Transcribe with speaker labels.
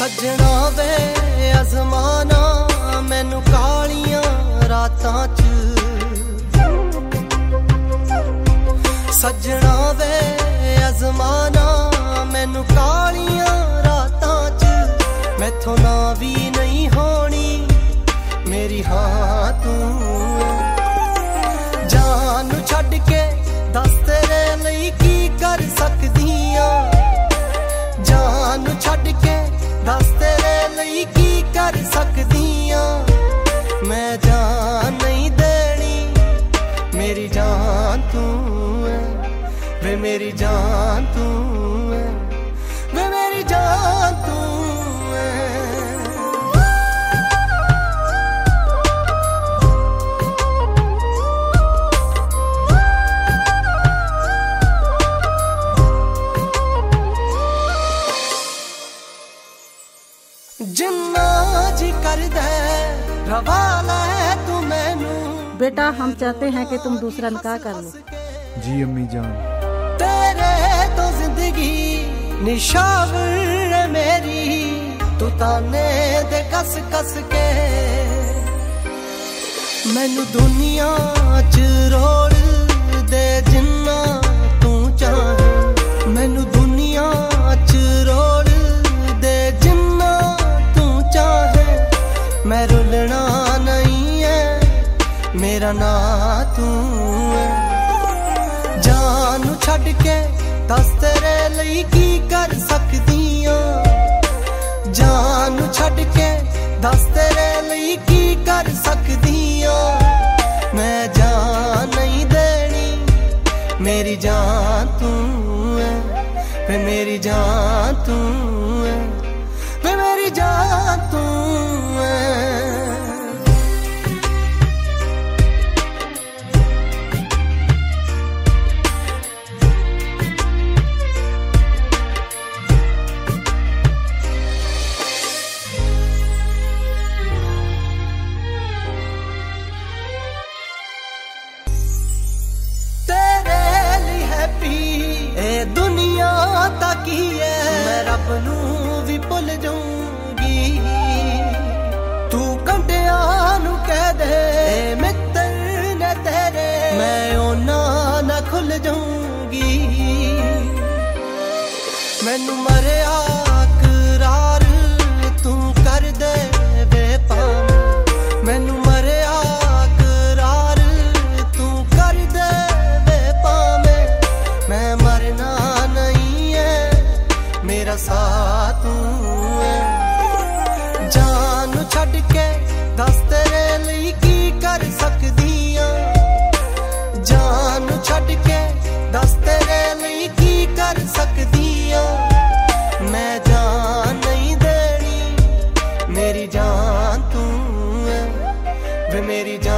Speaker 1: सजना वे अजमाना मैनू कालियां रातां च, सजना वे अजमाना मैनू कालियां रातां च। मैथों ना भी नहीं होनी मेरी हाँ तू, जान नू छड्ड के दस तेरे लई की कर सकदी आं, जान नू छड्ड के दस तेरे लई की कर सकदी आं। मैं जान नहीं देनी मेरी जान तू है, वे मेरी जान तू है, वे मेरी जान तू है। जिन्ना जी कर दे रवा ले तू मैनू।
Speaker 2: बेटा हम चाहते हैं कि तुम दूसरा निकाह कर लो।
Speaker 3: जी अम्मी जान।
Speaker 1: तेरे तो जिंदगी निशावर मेरी, तू ताने दे कस कस के मैनू दुनिया च रोल दे जिन्ना तू चाहे, मैनू दुनिया च रोल दे जिन्ना तू चाहे। मैं रुलना नहीं है मेरा ना तू है, जान नू छड्ड के दस तेरे लई की कर सकदी आं, जान नू छड्ड के दस तेरे लई की कर सकदी आं। मैं जान नहीं देनी मेरी जान तू है, वे मेरी जान तू है, वे मेरी जान तू है। दुनिया ताकी है मैं रब नू भी भुल जाऊंगी, तू कंटिया नू कह दे मित्र ने तेरे मैं ओना ना खुल जाऊंगी। मैनू मरिया करार तू कर दे बेपाम, मैनू मरिया करार तू कर दे बेपाम। मैं मरना नहीं है मेरा साथ तू है, जान नू छड्ड के दस तेरे लई की कर सकदी आं, जान नू छड्ड के दस तेरे लई की कर सकदी आं। मैं जान नहीं देनी मेरी जान तू है, वे मेरी जान